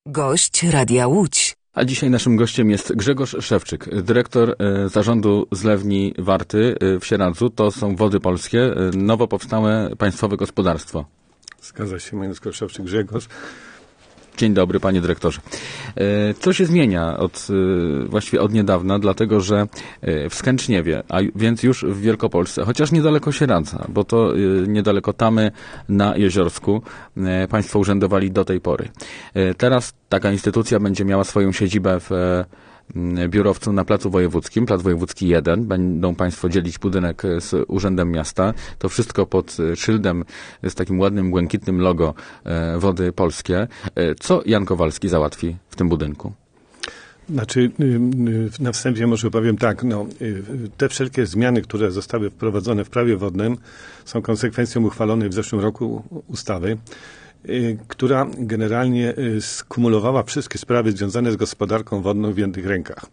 Gość Radia Łódź. A dzisiaj naszym gościem jest Grzegorz Szewczyk, dyrektor zarządu zlewni Warty w Sieradzu. To są Wody Polskie, nowo powstałe państwowe gospodarstwo. Zgadza się, mój nazwisko Szewczyk Grzegorz. Dzień dobry, panie dyrektorze. Co się zmienia właściwie od niedawna, dlatego że w Skęczniewie, a więc już w Wielkopolsce, chociaż niedaleko Sieradza, bo to niedaleko Tamy na Jeziorsku, państwo urzędowali do tej pory. Teraz taka instytucja będzie miała swoją siedzibę w biurowcu na Placu Wojewódzkim, Plac Wojewódzki 1. Będą państwo dzielić budynek z Urzędem Miasta. To wszystko pod szyldem z takim ładnym, błękitnym logo Wody Polskie. Co Jan Kowalski załatwi w tym budynku? Znaczy, na wstępie może powiem tak, te wszelkie zmiany, które zostały wprowadzone w prawie wodnym, są konsekwencją uchwalonej w zeszłym roku ustawy, która generalnie skumulowała wszystkie sprawy związane z gospodarką wodną w jednych rękach.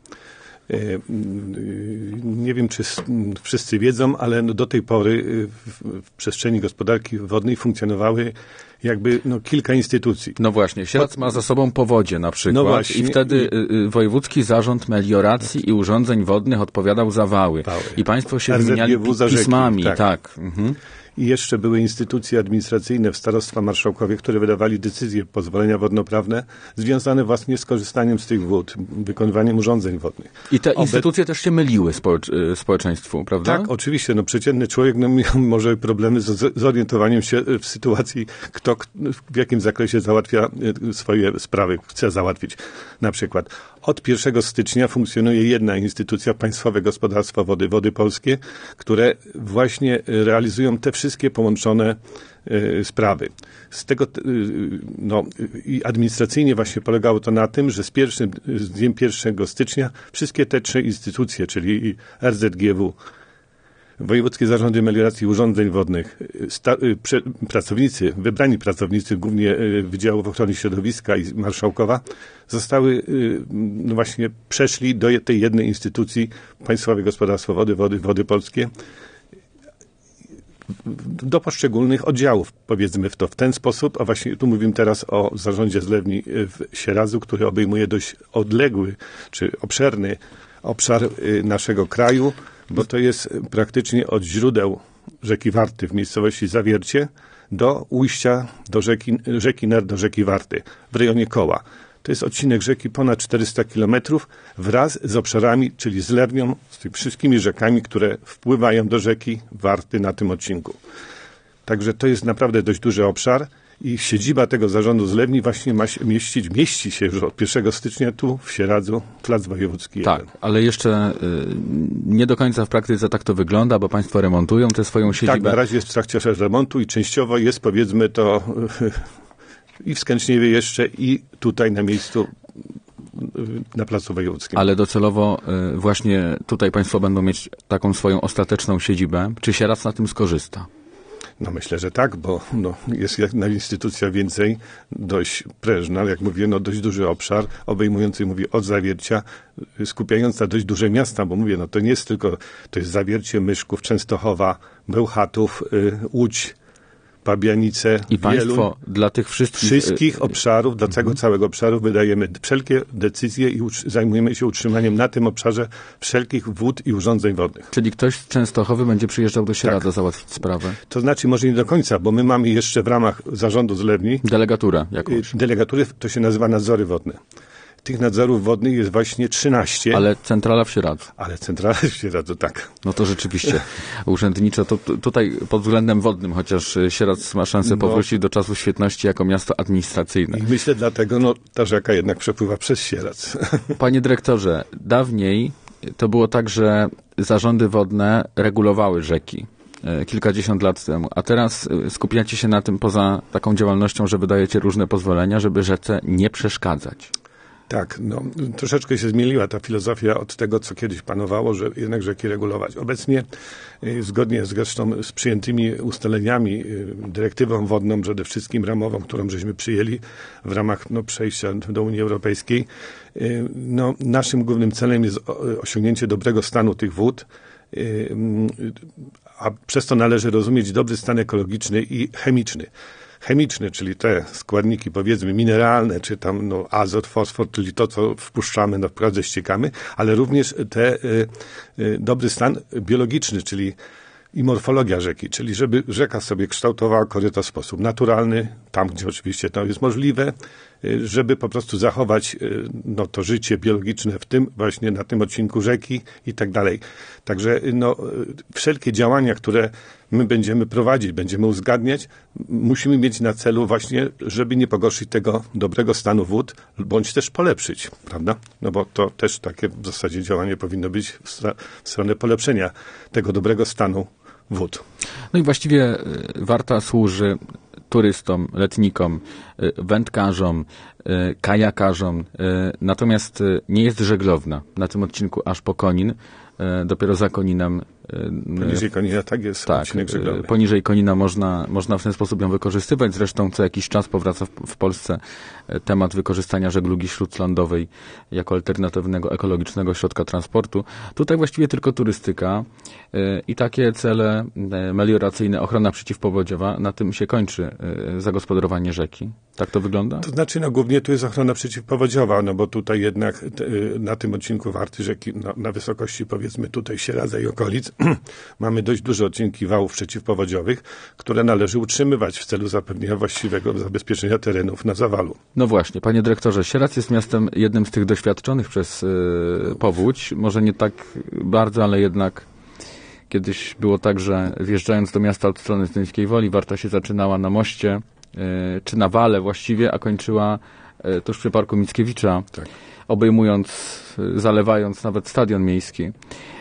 Nie wiem, czy wszyscy wiedzą, ale do tej pory w przestrzeni gospodarki wodnej funkcjonowały kilka instytucji. No właśnie, Sieradz ma za sobą powodzie na przykład, no właśnie, i wtedy Wojewódzki Zarząd Melioracji i Urządzeń Wodnych odpowiadał za wały. I państwo się wymieniali pismami. Tak. Mhm. I jeszcze były instytucje administracyjne w starostwa marszałkowie, które wydawali decyzje, pozwolenia wodnoprawne związane właśnie z korzystaniem z tych wód, wykonywaniem urządzeń wodnych. I te instytucje też się myliły społeczeństwu, prawda? Tak, oczywiście. Przeciętny człowiek miał może problemy z zorientowaniem się w sytuacji, kto w jakim zakresie załatwia swoje sprawy, chce załatwić. Na przykład od 1 stycznia funkcjonuje jedna instytucja, Państwowe Gospodarstwo Wody, Wody Polskie, które właśnie realizują te wszystkie połączone sprawy. Z tego i administracyjnie właśnie polegało to na tym, że z dniem 1 stycznia wszystkie te trzy instytucje, czyli RZGW, Wojewódzkie Zarządy Melioracji i Urządzeń Wodnych, wybrani pracownicy, głównie Wydziałów Ochrony Środowiska i Marszałkowa, zostały, przeszli do tej jednej instytucji, Państwowe Gospodarstwo Wody, Wody Polskie, do poszczególnych oddziałów, powiedzmy to w ten sposób, a właśnie tu mówimy teraz o zarządzie zlewni w Sieradzu, który obejmuje dość odległy, czy obszerny obszar naszego kraju, bo to jest praktycznie od źródeł rzeki Warty w miejscowości Zawiercie do ujścia do rzeki Ner do rzeki Warty w rejonie Koła. To jest odcinek rzeki ponad 400 kilometrów wraz z obszarami, czyli zlewnią, z tymi wszystkimi rzekami, które wpływają do rzeki Warty na tym odcinku. Także to jest naprawdę dość duży obszar i siedziba tego zarządu zlewni właśnie mieści się już od 1 stycznia tu w Sieradzu, Plac Wojewódzki 1. Tak, ale jeszcze nie do końca w praktyce tak to wygląda, bo państwo remontują tę swoją siedzibę. Tak, na razie jest w trakcie remontu i częściowo jest, powiedzmy to, i w Skęczniewie jeszcze, i tutaj na miejscu na Placu Wojewódzkim. Ale docelowo właśnie tutaj państwo będą mieć taką swoją ostateczną siedzibę. Czy Sieradz na tym skorzysta? Myślę, że tak, bo jest jak na instytucja więcej, dość prężna, jak mówię, dość duży obszar, obejmujący, mówię, od Zawiercia, skupiająca dość duże miasta, bo mówię, to nie jest tylko, to jest Zawiercie, Myszków, Częstochowa, Bełchatów, Łódź, Pabianice, i państwo dla tych wszystkich obszarów, dla tego całego obszaru wydajemy wszelkie decyzje i zajmujemy się utrzymaniem na tym obszarze wszelkich wód i urządzeń wodnych. Czyli ktoś z Częstochowy będzie przyjeżdżał do Sieradza załatwić sprawę? To znaczy może nie do końca, bo my mamy jeszcze w ramach zarządu zlewni delegaturę jakąś. Delegatury, to się nazywa nadzory wodne. Tych nadzorów wodnych jest właśnie 13. Ale centrala w Sieradzu. Ale centrala w Sieradzu, tak. No to rzeczywiście urzędniczo to tutaj pod względem wodnym, chociaż Sieradz ma szansę powrócić do czasów świetności jako miasto administracyjne. I myślę dlatego, ta rzeka jednak przepływa przez Sieradz. Panie dyrektorze, dawniej to było tak, że zarządy wodne regulowały rzeki. Kilkadziesiąt lat temu, a teraz skupiacie się na tym poza taką działalnością, że wydajecie różne pozwolenia, żeby rzece nie przeszkadzać. Tak, troszeczkę się zmieniła ta filozofia od tego, co kiedyś panowało, że jednak rzeki regulować. Obecnie, zgodnie zresztą z przyjętymi ustaleniami, dyrektywą wodną, przede wszystkim ramową, którą żeśmy przyjęli w ramach przejścia do Unii Europejskiej, naszym głównym celem jest osiągnięcie dobrego stanu tych wód, a przez to należy rozumieć dobry stan ekologiczny i chemiczny. chemiczne, czyli te składniki, powiedzmy, mineralne, czy tam azot, fosfor, czyli to, co wpuszczamy, wprawdzie ściekamy, ale również dobry stan biologiczny, czyli i morfologia rzeki, czyli żeby rzeka sobie kształtowała koryto w sposób naturalny, tam gdzie oczywiście to jest możliwe, żeby po prostu zachować to życie biologiczne w tym właśnie na tym odcinku rzeki i tak dalej. Także wszelkie działania, które my będziemy prowadzić, będziemy uzgadniać, musimy mieć na celu właśnie, żeby nie pogorszyć tego dobrego stanu wód, bądź też polepszyć, prawda? No bo to też takie w zasadzie działanie powinno być w stronę polepszenia tego dobrego stanu wód. No i właściwie Warta służy turystom, letnikom, wędkarzom, kajakarzom, natomiast nie jest żeglowna na tym odcinku aż po Konin. Dopiero za Koninem. Poniżej Konina, tak jest. Tak, poniżej Konina można w ten sposób ją wykorzystywać. Zresztą co jakiś czas powraca w Polsce temat wykorzystania żeglugi śródlądowej jako alternatywnego, ekologicznego środka transportu. Tutaj właściwie tylko turystyka i takie cele melioracyjne, ochrona przeciwpowodziowa, na tym się kończy zagospodarowanie rzeki. Tak to wygląda? To znaczy, głównie tu jest ochrona przeciwpowodziowa, bo tutaj jednak na tym odcinku Warty rzeki, na wysokości powiedzmy tutaj Sieradza i okolic, mamy dość duże odcinki wałów przeciwpowodziowych, które należy utrzymywać w celu zapewnienia właściwego zabezpieczenia terenów na zawalu. No właśnie, panie dyrektorze, Sieradz jest miastem jednym z tych doświadczonych przez powódź. Może nie tak bardzo, ale jednak kiedyś było tak, że wjeżdżając do miasta od strony Zduńskiej Woli, Warta się zaczynała na moście, czy na wale właściwie, a kończyła tuż przy Parku Mickiewicza, tak, obejmując, zalewając nawet stadion miejski.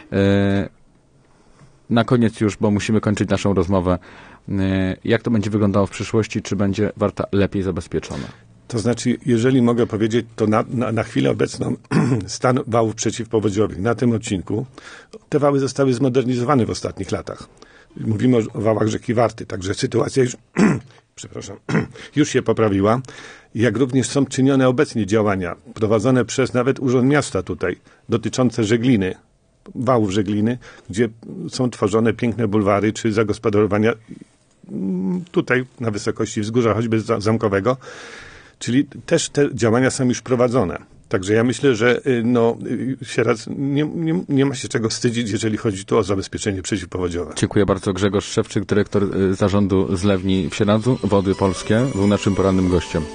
Na koniec już, bo musimy kończyć naszą rozmowę, jak to będzie wyglądało w przyszłości, czy będzie Warta lepiej zabezpieczona? To znaczy, jeżeli mogę powiedzieć, to na chwilę obecną stan wałów przeciwpowodziowych na tym odcinku, te wały zostały zmodernizowane w ostatnich latach. Mówimy o wałach rzeki Warty, także sytuacja już, już się poprawiła. Jak również są czynione obecnie działania prowadzone przez nawet Urząd Miasta tutaj, dotyczące żegliny, wałów żegliny, gdzie są tworzone piękne bulwary, czy zagospodarowania tutaj na wysokości wzgórza choćby zamkowego. Czyli też te działania są już prowadzone. Także ja myślę, że Sieradz nie ma się czego wstydzić, jeżeli chodzi tu o zabezpieczenie przeciwpowodziowe. Dziękuję bardzo. Grzegorz Szewczyk, dyrektor Zarządu Zlewni w Sieradzu. Wody Polskie był naszym porannym gościem.